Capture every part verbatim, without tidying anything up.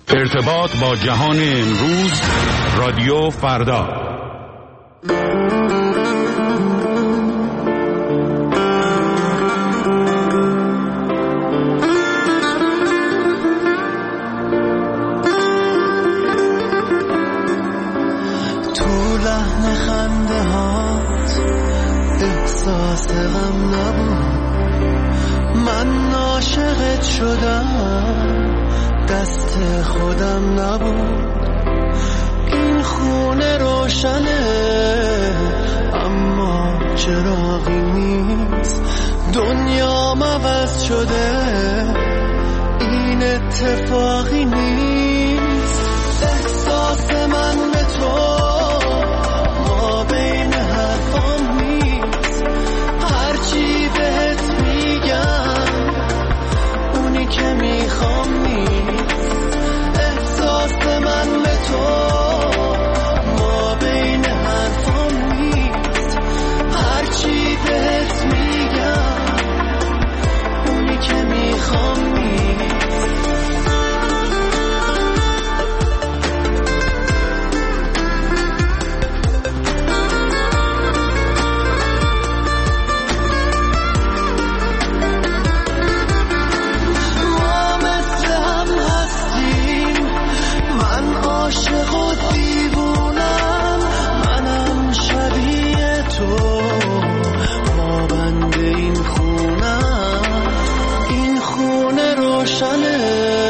ارتباط با جهان امروز، رادیو فردا. تو لحن خنده هات احساس غم نبود، من عاشقت شدم دست خودم نبود. این خونه روشنه اما چراغی نیست، دنیا عوض شده این اتفاقی نیست. احساس من به تو ما بین حرفام نیست، هرچی بهت میگم اونی که میخوام نیست. احساس من به تو ما بین حرفام نیست، هرچی بهت میگم اونی که میخوام نیست. عاشق و دیوونم منم شبیه تو، پابند این خونم. این خونه روشنه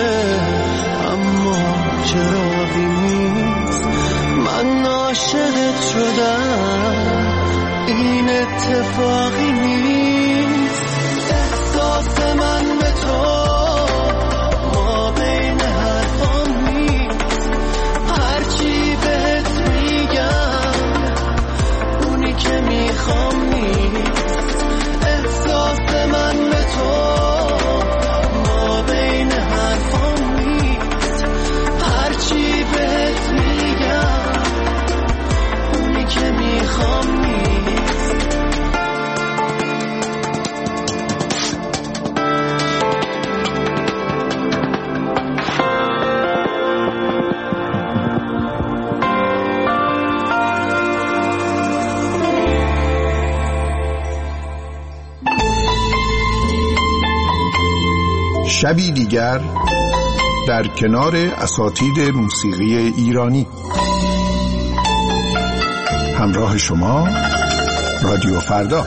اما چراغی نیست، من عاشقت شدم این اتفاقی نیست. احساس من به تو ما بین حرفام نیست، هرچی بهت میگم اونی که میخوام نیست. احساس من به تو ما بین حرفام نیست، هرچی بهت میگم اونی که میخوام نیست. شبی دیگر در کنار اساتید موسیقی ایرانی. همراه شما رادیو فردا.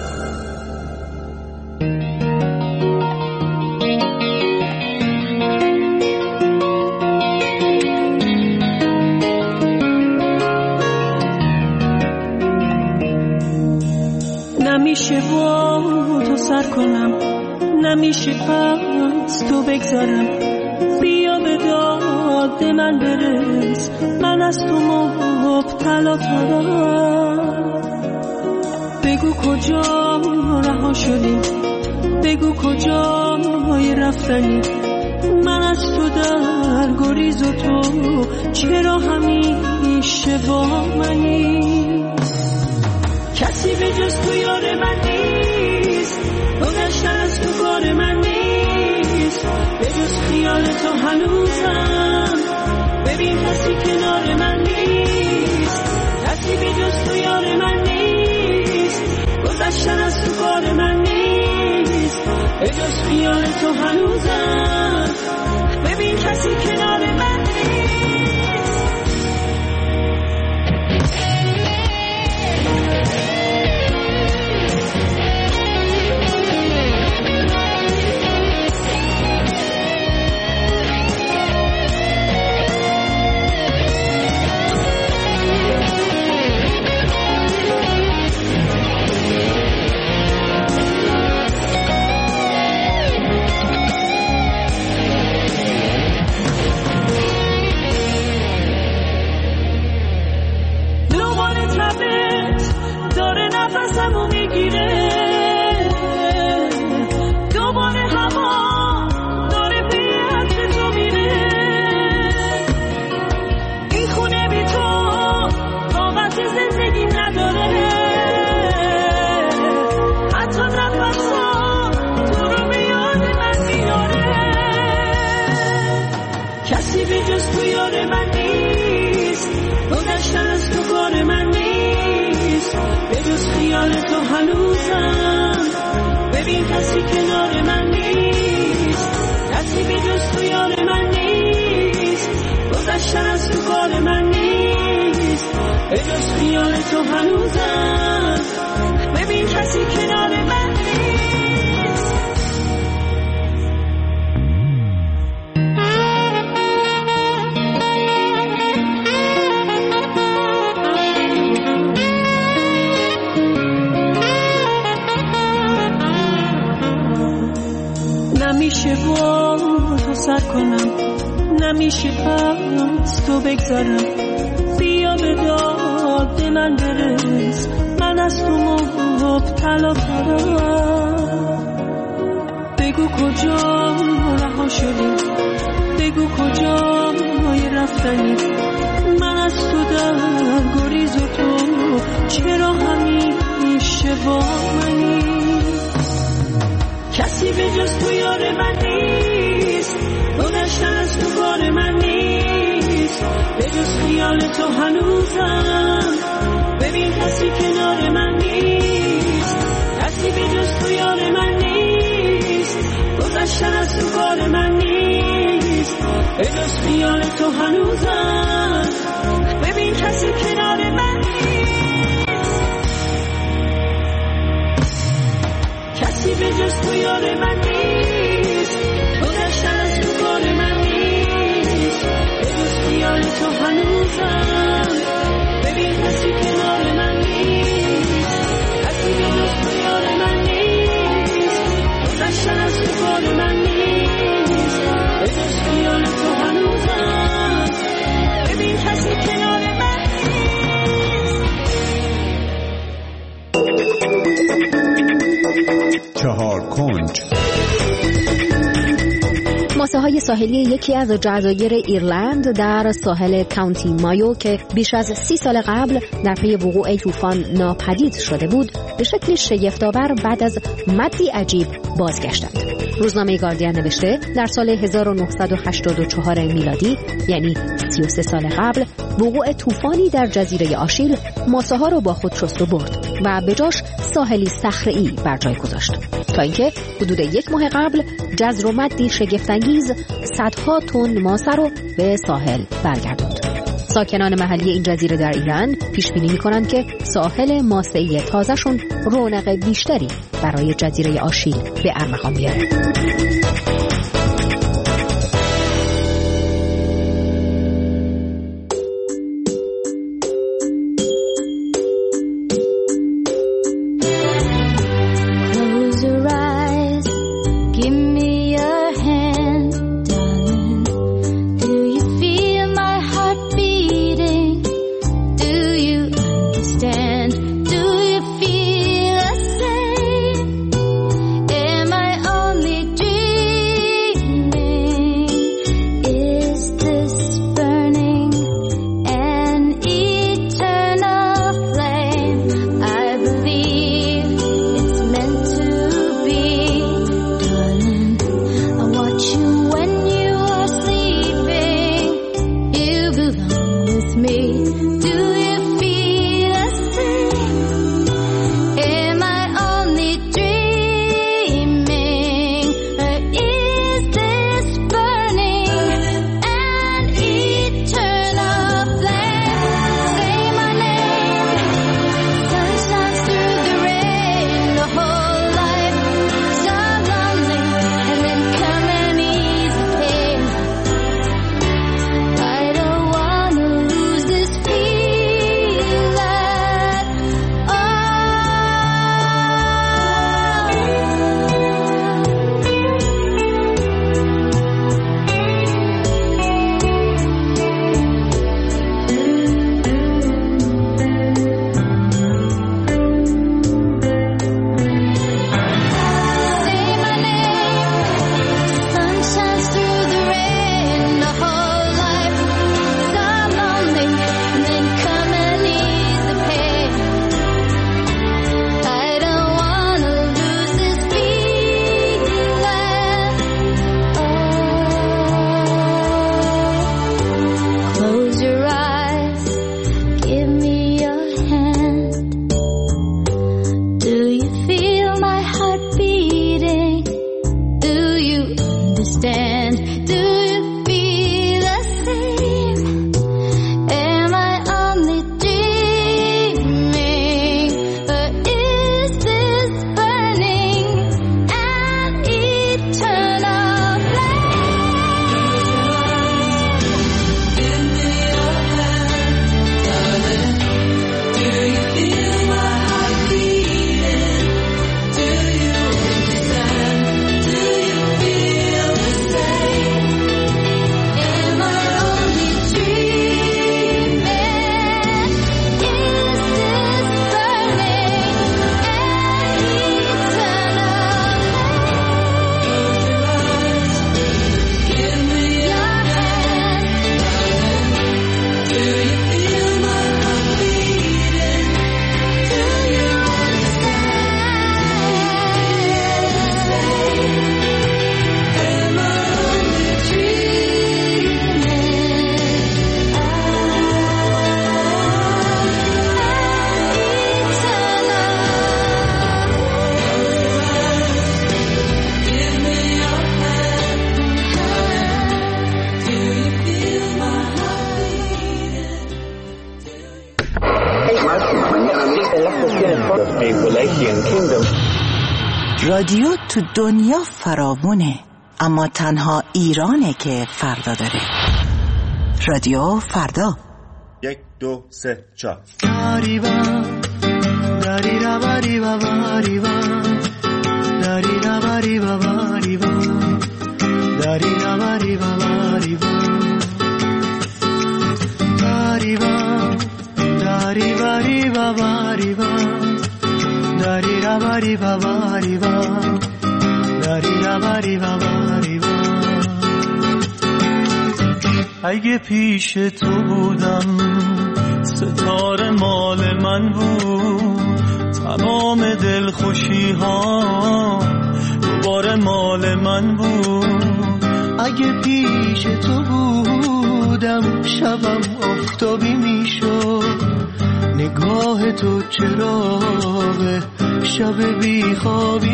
نمیشه با تو سر کنم، نمیشه از تو بگذارم، بیا به داد من برس، من از تو مبتلا ترم. بگو کجا رها شدی، بگو کجا رفتنی، من از تو در گریز و تو چرا همیشه با منی. کسی به جز تو یار من نیست، گذشتن از تو کار من نیست، به جز خیال تو هنوزم ببین کسی کنار من نیست. کسی به جز تو یار من نیست، گذشتن از تو کار من نیست، به جز خیال تو هنوزم ببین کسی کنار من نیست. کسی به جز تو یار من نیست، گذشتن از تو کار من نیست، به جز خیال تو هنوزم. ببین کسی کنار من نیست، کسی به جز تو یار من نیست، گذشتن از تو کار من نیست، به جز خیال تو هنوزم. ببین کسی کنار من نیست. نمیشه با تو سر کنم، نمیشه پس تو بگذارم. بیا به داد من برس، من از تو مبتلا ترم. بگو کجا رها شدی، بگو کجا رفتنی. من از تو در گریز و تو چرا همیشه با منی. کسی به جز تو یار من نیست، گذشتن از تو کار من نیست، به جز خیال تو هنوزم. ببین کسی کنار من نیست، کسی به جز تو یار من نیست، گذشتن از تو کار من نیست، به جز خیال تو هنوزم. ببین کسی کنار من نیست، کسی به جز تو یار من نیست، گذشتن از تو کار من نیست، به جز خیال تو هنوزم. ببین کسی کنار من نیست، کسی به جز تو یار من نیست، گذشتن از تو کار من نیست، به جز خیال تو هنوزم. ببین کسی کنار من نیست. چهار کنج. ماسه های ساحلی یکی از جزایر ایرلند در ساحل کانتی مایو که بیش از سی سال قبل در پی وقوع طوفان ناپدید شده بود، به شکلی شگفت‌آور بعد از مدی عجیب بازگشتند. روزنامه گاردین نوشته در سال هزار و نهصد و هشتاد و چهار میلادی، یعنی سی و سه سال قبل، وقوع طوفانی در جزیره آشیل ماسه ها را با خود شست و برد و به جاش ساحلی صخره‌ای بر جای گذاشت، تا اینکه حدود یک ماه قبل جزر و مدی شگفت‌انگیز صدها تن ماسه رو به ساحل برگرداند. ساکنان محلی این جزیره در ایران پیش بینی می‌کنند که ساحل ماسه‌ای تازه‌شون رونق بیشتری برای جزیره آشیل به ارمغان بیاره. رادیو تو دنیا فراوونه، اما تنها ایرانه که فردا داره. رادیو فردا. یک دو سه چهار. داریبا داریرا باریبا باریبا داریرا باریبا باریبا داریرا باریبا باریبا باریبا داری باریبا باریبا داریرا باریبا باریبا داریرا باریبا باریبا. اگه پیش تو بودم ستاره مال من بود، تمام دلخوشی ها دوباره مال من بود. اگه پیش تو بودم شبم آفتابی میشد، نگاه تو چراغ شب بیخوابی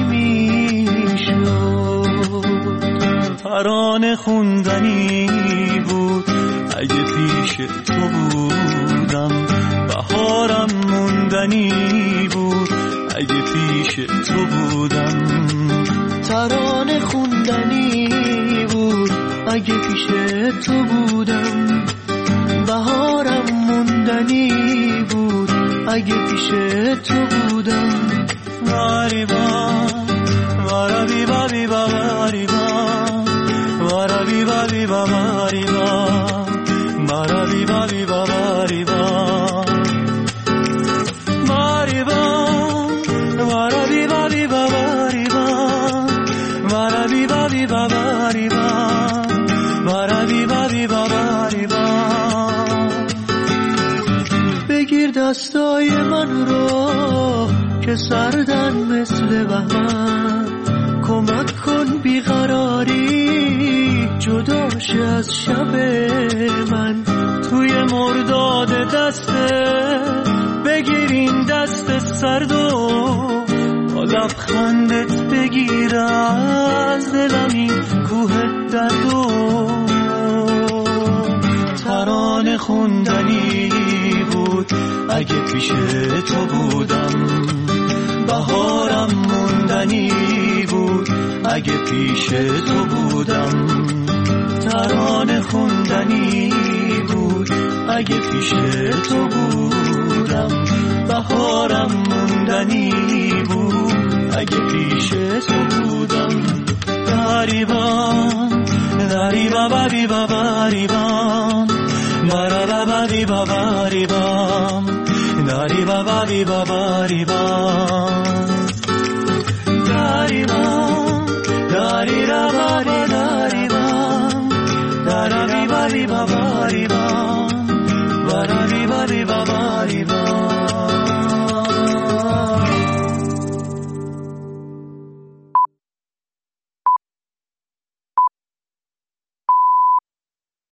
میشد. ترانه خوندنی بود اگه پیش تو بودم، بهارم موندنی بود اگه پیش تو بودم. ترانه خوندنی بود اگه پیش تو بودم، بهارم موندنی بود اگه پیش تو بودم. واریبا وارابی بابی باریبا وارابی بابی باریبا وارابی بابی باریبا باریبا وارابی بابی باریبا وارابی بابی باریبا وارابی بابی باریبا. بگیر دستای من رو که سردن مثل بهمن، کمک کن بیقراری جداش از شب من. توی مرداد دسته بگیر این دست سرد و با لبخندت بگیر از دلم این کوه درد و. ترانه خوندنی بود اگه پیش تو بودم، بهارم موندنی بود اگه پیش تو بودم. ترانه خوندنی بود اگه پیش تو بودم، بهارم موندنی بود اگه پیش تو بودم. داریبان داریبا بابی باریبان دارا بابی باریبان داریبا بابی باریبان داریبان داریرا بابی داریبان دارا بابی باریبان